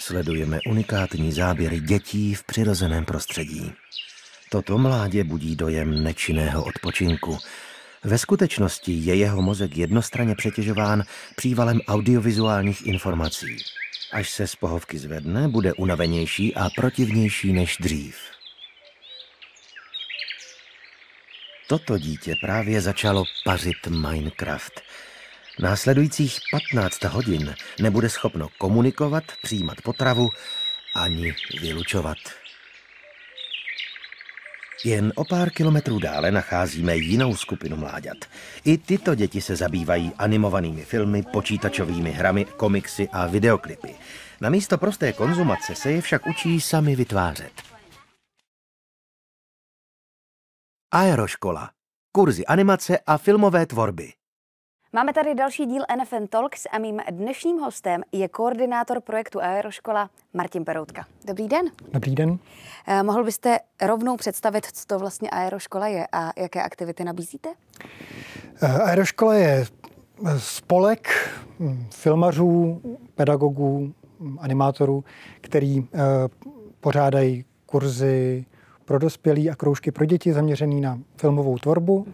Sledujeme unikátní záběry dětí v přirozeném prostředí. Toto mládě budí dojem nečinného odpočinku. Ve skutečnosti je jeho mozek jednostranně přetěžován přívalem audiovizuálních informací. Až se z pohovky zvedne, bude unavenější a protivnější než dřív. Toto dítě právě začalo pařit Minecraft. Následujících 15 hodin nebude schopno komunikovat, přijímat potravu ani vylučovat. Jen o pár kilometrů dále nacházíme jinou skupinu mláďat. I tyto děti se zabývají animovanými filmy, počítačovými hrami, komiksy a videoklipy. Namísto prosté konzumace se je však učí sami vytvářet. Aeroškola. Kurzy animace a filmové tvorby. Máme tady další díl NFN Talks a mým dnešním hostem je koordinátor projektu Aeroškola Martin Peroutka. Dobrý den. Dobrý den. Mohl byste rovnou představit, co to vlastně Aeroškola je a jaké aktivity nabízíte? Aeroškola je spolek filmařů, pedagogů, animátorů, který pořádají kurzy pro dospělí a kroužky pro děti zaměřený na filmovou tvorbu.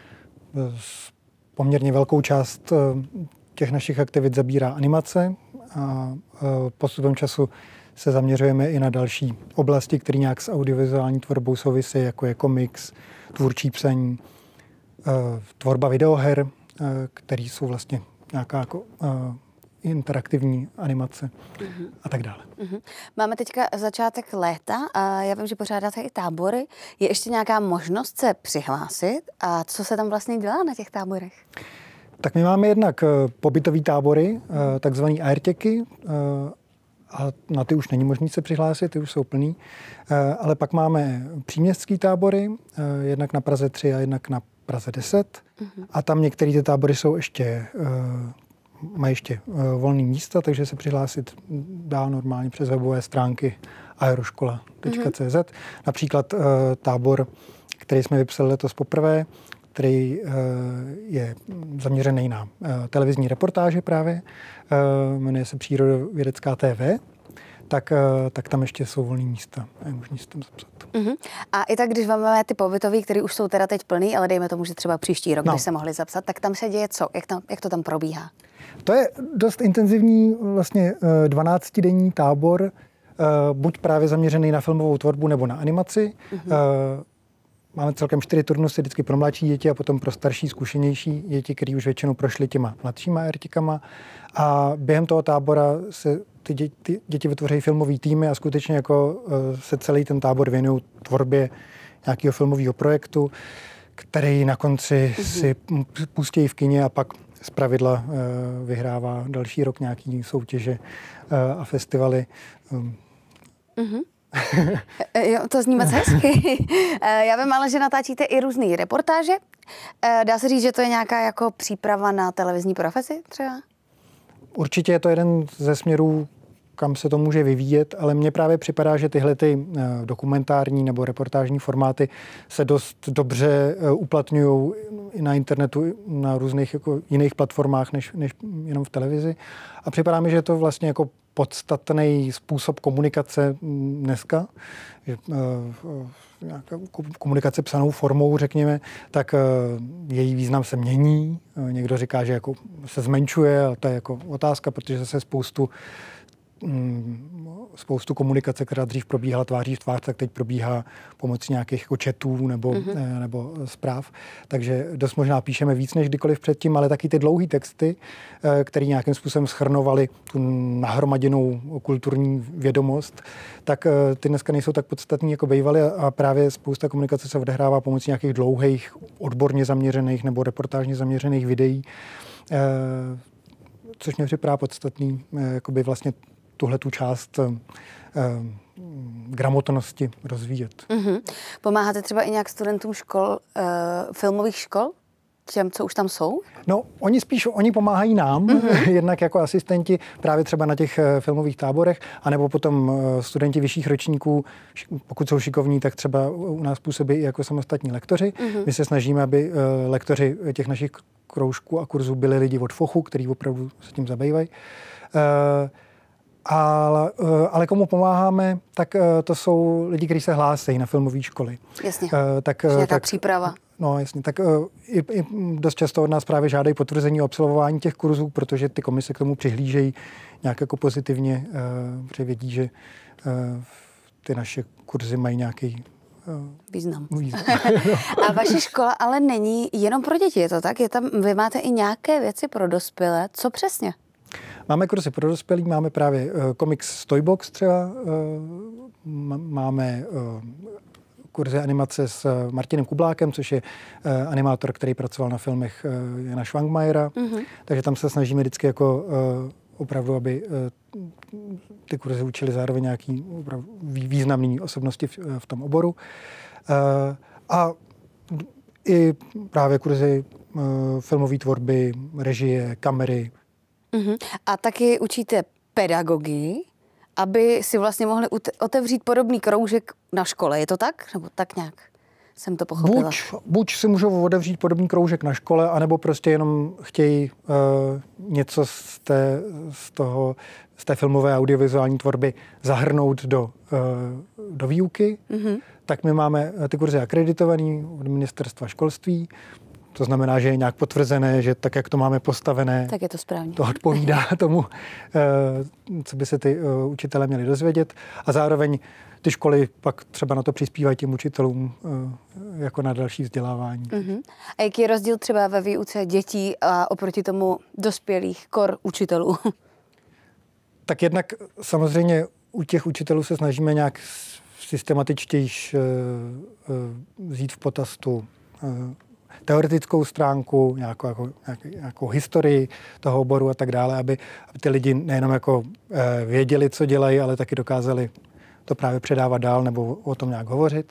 Poměrně velkou část těch našich aktivit zabírá animace a postupem času se zaměřujeme i na další oblasti, které nějak s audiovizuální tvorbou souvisí, jako je komiks, tvůrčí psaní, tvorba videoher, které jsou vlastně nějaká jako interaktivní animace a tak dále. Máme teďka začátek léta a já vím, že pořádáte i tábory. Je ještě nějaká možnost se přihlásit a co se tam vlastně dělá na těch táborech? Tak my máme jednak pobytový tábory, takzvaný airtěky, a na ty už není možné se přihlásit, ty už jsou plný. Ale pak máme příměstský tábory, jednak na Praze 3 a jednak na Praze 10. A tam některé ty tábory jsou ještě mají ještě volné místa, takže se přihlásit dá normálně přes webové stránky aeroškola.cz. Například tábor, který jsme vypsali letos poprvé, který je zaměřený na televizní reportáže právě, jmenuje se Přírodovědecká TV, tak tam ještě jsou volné místa a je možné se tam zapsat. A i tak, když máme ty pobytový, které už jsou teda teď plný, ale dejme tomu, že třeba příští rok, kdy se mohli zapsat, tak tam se děje co? Jak to tam probíhá? To je dost intenzivní vlastně 12denní tábor, buď právě zaměřený na filmovou tvorbu nebo na animaci. Máme celkem 4 turnusy vždycky pro mladší děti a potom pro starší, zkušenější děti, které už většinou prošly těma mladšíma ertikama. A během toho tábora se ty děti vytvoří filmový týmy a skutečně jako se celý ten tábor věnují tvorbě nějakého filmového projektu, který na konci si pustí v kině a pak zpravidla vyhrává další rok nějaký soutěže a festivaly. Jo, to zní moc hezky. Já vím ale, že natáčíte i různý reportáže. Dá se říct, že to je nějaká jako příprava na televizní profesi třeba? Určitě je to jeden ze směrů, kam se to může vyvíjet, ale mně právě připadá, že tyhle ty dokumentární nebo reportážní formáty se dost dobře uplatňují i na internetu, na různých jako jiných platformách, než jenom v televizi. A připadá mi, že je to vlastně jako podstatný způsob komunikace dneska, že nějaká komunikace psanou formou, řekněme, tak její význam se mění. Někdo říká, že jako se zmenšuje, ale to je jako otázka, protože se spoustu komunikace, která dřív probíhala tváří v tvář, tak teď probíhá pomocí nějakých jako chatů nebo zpráv. Takže dost možná píšeme víc než kdykoliv předtím, ale taky ty dlouhý texty, které nějakým způsobem shrnovaly tu nahromaděnou kulturní vědomost, tak ty dneska nejsou tak podstatný, jako bývaly a právě spousta komunikace se odehrává pomocí nějakých dlouhých, odborně zaměřených nebo reportážně zaměřených videí, což mě připadá podstatný, jakoby vlastně tuhle tu část gramotnosti rozvíjet. Pomáháte třeba i nějak studentům škol, filmových škol? Těm, co už tam jsou? No, oni pomáhají nám, jednak jako asistenti právě třeba na těch filmových táborech, anebo potom studenti vyšších ročníků, pokud jsou šikovní, tak třeba u nás působí i jako samostatní lektoři. My se snažíme, aby lektoři těch našich kroužků a kurzů byli lidi od FOCHu, kteří opravdu se tím zabývají. Ale komu pomáháme, tak to jsou lidi, kteří se hlásí na filmové školy. Jasně, nějaká příprava. No jasně, tak i dost často od nás právě žádají potvrzení o absolvování těch kurzů, protože ty komise k tomu přihlížejí nějak jako pozitivně, protože vědí, že ty naše kurzy mají nějaký význam. A vaše škola ale není jenom pro děti, je to tak? Vy máte i nějaké věci pro dospělé. Co přesně? Máme kurzy pro dospělí, máme právě Comics Toybox třeba, máme kurzy animace s Martinem Kublákem, což je animátor, který pracoval na filmech Jana Švangmajera, takže tam se snažíme vždycky jako opravdu, aby ty kurzy učili zároveň nějaký významný osobnosti v tom oboru. A i právě kurzy filmové tvorby, režie, kamery. A taky učíte pedagogii, aby si vlastně mohli otevřít podobný kroužek na škole. Je to tak? Nebo tak nějak jsem to pochopila? Buď si můžou otevřít podobný kroužek na škole, anebo prostě jenom chtějí něco z té filmové audiovizuální tvorby zahrnout do výuky. Tak my máme ty kurzy akreditovaný od ministerstva školství. To znamená, že je nějak potvrzené, že tak, jak to máme postavené, tak je to správně. To odpovídá tomu, co by se ty učitelé měli dozvědět. A zároveň ty školy pak třeba na to přispívají těm učitelům jako na další vzdělávání. A jaký je rozdíl třeba ve výuce dětí a oproti tomu dospělých učitelů? Tak jednak samozřejmě u těch učitelů se snažíme nějak systematičtější vzít v potaz tu teoretickou stránku, nějakou historii toho oboru a tak dále, aby ty lidi nejenom jako věděli, co dělají, ale taky dokázali to právě předávat dál nebo o tom nějak hovořit.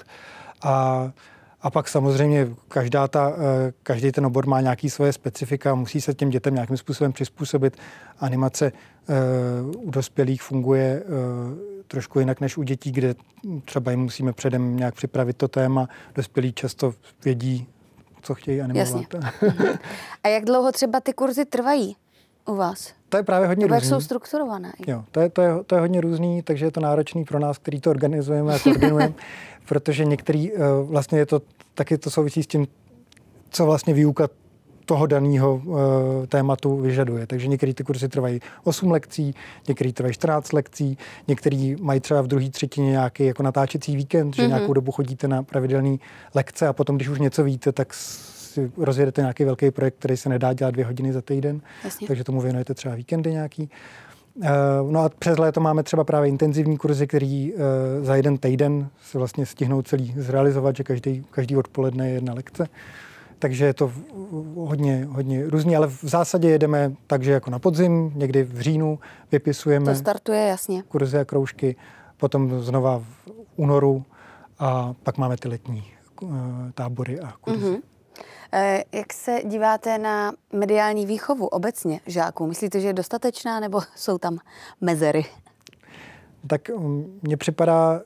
A pak samozřejmě každý ten obor má nějaký svoje specifika, musí se těm dětem nějakým způsobem přizpůsobit. Animace u dospělých funguje trošku jinak než u dětí, kde třeba jim musíme předem nějak připravit to téma. Dospělí často vědí, co chtějí animovat. Jasně. A jak dlouho třeba ty kurzy trvají u vás? To je právě hodně různý. Jak jsou strukturované? Jo, to je hodně různý, takže je to náročný pro nás, který to organizujeme a koordinujeme, protože některý vlastně je to taky to souvisí s tím, co vlastně výuka toho daného tématu vyžaduje. Takže některé ty kurzy trvají 8 lekcí, některé trvají 14 lekcí, některý mají třeba v druhé třetině nějaký jako natáčecí víkend, že nějakou dobu chodíte na pravidelné lekce a potom, když už něco víte, tak si rozjedete nějaký velký projekt, který se nedá dělat 2 hodiny za týden, takže tomu věnujete třeba víkendy nějaký. No a přes léto máme třeba právě intenzivní kurzy, který za 1 týden se vlastně stihnou celý zrealizovat, že každý odpoledne je 1 lekce. Takže je to hodně různý, ale v zásadě jedeme takže jako na podzim, někdy v říjnu vypisujeme. To startuje, jasně. Kurzy a kroužky, potom znova v únoru a pak máme ty letní tábory a kurzy. Jak se díváte na mediální výchovu obecně žáků? Myslíte, že je dostatečná, nebo jsou tam mezery? Tak mně připadá,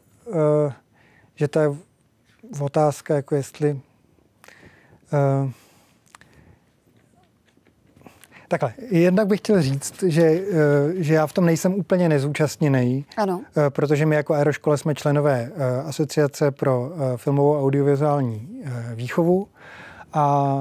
že ta je otázka, jako jestli takhle, jednak bych chtěl říct, že já v tom nejsem úplně nezúčastněný, protože my jako Aeroškola jsme členové Asociace pro filmovou audiovizuální výchovu a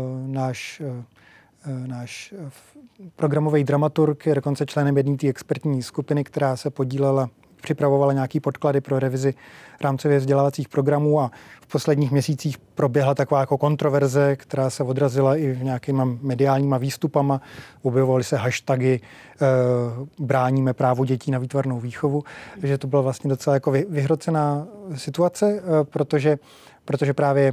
náš programový dramaturg je dokonce členem jedné té expertní skupiny, která se připravovala nějaký podklady pro revizi rámcově vzdělávacích programů a v posledních měsících proběhla taková jako kontroverze, která se odrazila i v nějakýma mediálníma výstupama. Objevovaly se hashtagy bráníme právo dětí na výtvarnou výchovu. Takže to byla vlastně docela jako vyhrocená situace, protože právě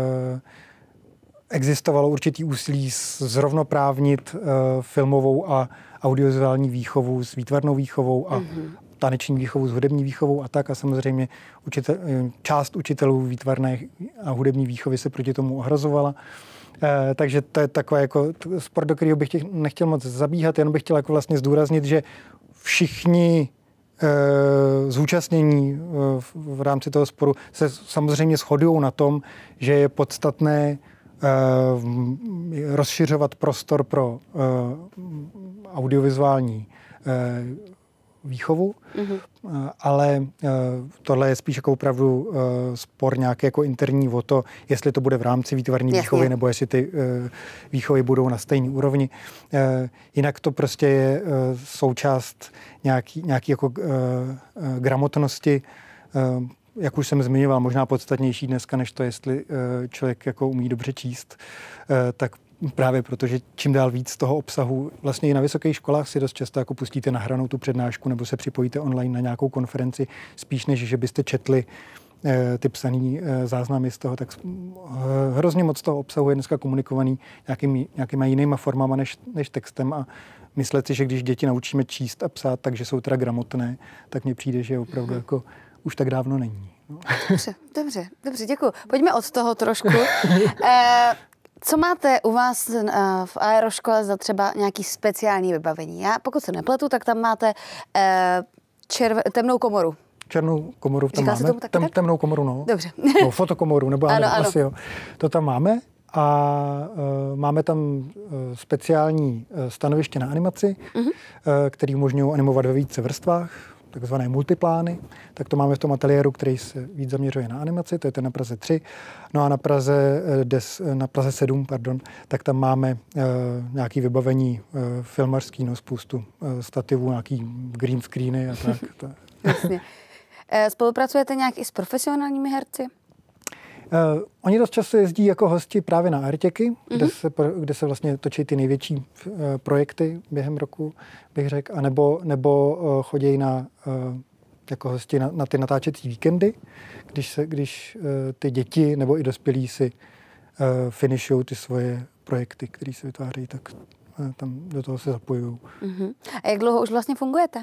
existovalo určitý úsilí zrovnoprávnit filmovou a audiovizuální výchovu s výtvarnou výchovou a taneční výchovu s hudební výchovou a tak. A samozřejmě část učitelů výtvarné a hudební výchovy se proti tomu ohrazovala. Takže to je takový jako sport, do kterého bych nechtěl moc zabíhat, jenom bych chtěl jako vlastně zdůraznit, že všichni zúčastnění v rámci toho sporu se samozřejmě shodují na tom, že je podstatné rozšiřovat prostor pro audiovizuální výchovu, ale tohle je spíš jako opravdu spor nějaký jako interní o to, jestli to bude v rámci výtvarní výchovy, nebo jestli ty výchovy budou na stejné úrovni. Jinak to prostě je součást nějaký jako gramotnosti, jak už jsem zmiňoval, možná podstatnější dneska, než to, jestli člověk jako umí dobře číst, tak právě protože čím dál víc toho obsahu, vlastně i na vysokých školách si dost často jako pustíte nahranou tu přednášku nebo se připojíte online na nějakou konferenci, spíš než že byste četli ty psaný záznamy z toho, tak hrozně moc toho obsahu je dneska komunikovaný nějakýma jinýma formama než textem a myslet si, že když děti naučíme číst a psát, takže jsou teda gramotné, tak mně přijde, že opravdu jako už tak dávno není. No. Dobře, děkuji. Pojďme od toho trošku. Co máte u vás v aeroškole za třeba nějaký speciální vybavení? Já, pokud se nepletu, tak tam máte temnou komoru. Černou komoru tam máme. Temnou komoru, no. Dobře. No, fotokomoru, nebo ano. Asi, jo. To tam máme a máme tam speciální stanoviště na animaci, které umožňují animovat ve více vrstvách, takzvané multiplány, tak to máme v tom ateliéru, který se víc zaměřuje na animaci, to je ten na Praze 3. No a na Praze 7, tak tam máme nějaké vybavení filmařský, no, spoustu stativů, nějaký green screeny a tak. Jasně. Spolupracujete nějak i s profesionálními herci? Oni dost často jezdí jako hosti právě na Airtěky, kde se vlastně točí ty největší projekty během roku, bych řekl, nebo chodí jako hosti na ty natáčecí víkendy, když ty děti nebo i dospělí si finishují ty svoje projekty, které se vytváří, tak tam do toho se zapojují. A jak dlouho už vlastně fungujete?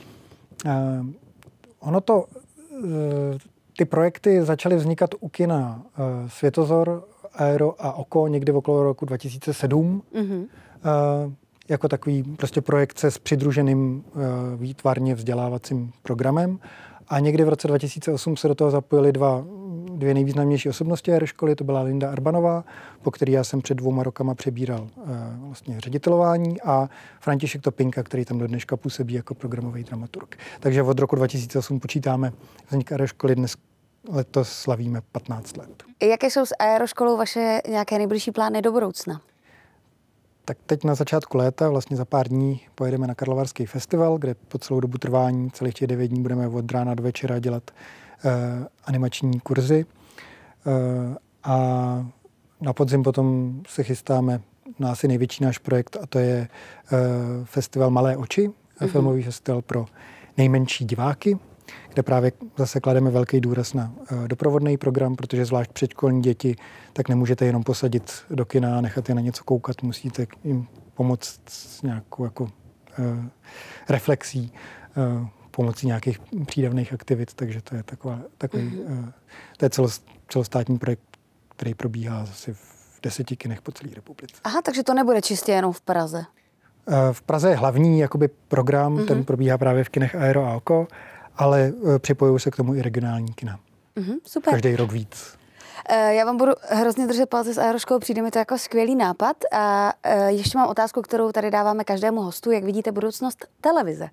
Ty projekty začaly vznikat u kina Světozor, Aero a Oko někdy okolo roku 2007. Jako takový prostě projekce s přidruženým výtvarně vzdělávacím programem. A někdy v roce 2008 se do toho zapojily dvě nejvýznamnější osobnosti aeroškoly. To byla Linda Arbanová, po který já jsem před 2 rokama přebíral vlastně ředitelování, a František Topinka, který tam do dneška působí jako programový dramaturg. Takže od roku 2008 počítáme vznik aeroškoly, letos slavíme 15 let. Jaké jsou s aeroškolou vaše nějaké nejbližší plány do budoucna? Tak teď na začátku léta, vlastně za pár dní, pojedeme na Karlovarský festival, kde po celou dobu trvání, celých těch 9 dní, budeme od rána do večera dělat animační kurzy. A na podzim potom se chystáme na asi největší náš projekt, a to je festival Malé oči, filmový festival pro nejmenší diváky, kde právě zase klademe velký důraz na doprovodný program, protože zvlášť předškolní děti, tak nemůžete jenom posadit do kina a nechat je na něco koukat, musíte jim pomoct s nějakou jako reflexí, pomocí nějakých přídavných aktivit, takže to je takový to je celostátní projekt, který probíhá zase v 10 kinech po celé republice. Aha, takže to nebude čistě jenom v Praze. V Praze je hlavní jakoby program, ten probíhá právě v kinech Aero a Oko, ale připojují se k tomu i regionální kina. Super. Každý rok víc. Já vám budu hrozně držet palce s aeroškolou, přijde mi to jako skvělý nápad. A ještě mám otázku, kterou tady dáváme každému hostu. Jak vidíte budoucnost televize?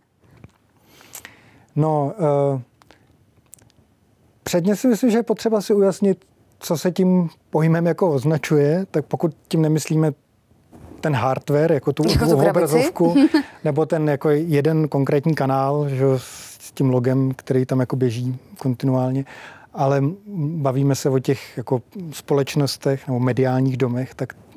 No, předně si myslím, že je potřeba si ujasnit, co se tím pojmem jako označuje, tak pokud tím nemyslíme ten hardware, jako tu obrazovku, nebo ten jako jeden konkrétní kanál, že, s tím logem, který tam jako běží kontinuálně, ale bavíme se o těch jako společnostech nebo mediálních domech,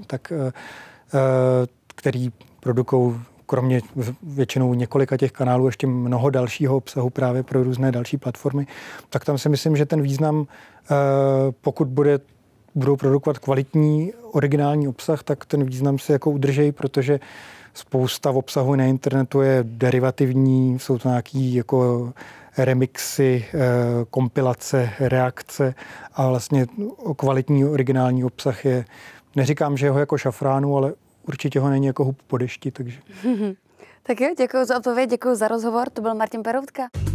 který produkují kromě většinou několika těch kanálů ještě mnoho dalšího obsahu právě pro různé další platformy, tak tam si myslím, že ten význam, pokud budou produkovat kvalitní originální obsah, tak ten význam si jako udržejí, protože spousta obsahu na internetu je derivativní, jsou to nějaký jako remixy, kompilace, reakce, a vlastně kvalitní originální obsah je, neříkám, že ho jako šafránu, ale určitě ho není jako hub po dešti, takže. Tak jo, děkuji za odpověď, děkuji za rozhovor, to byl Martin Peroutka.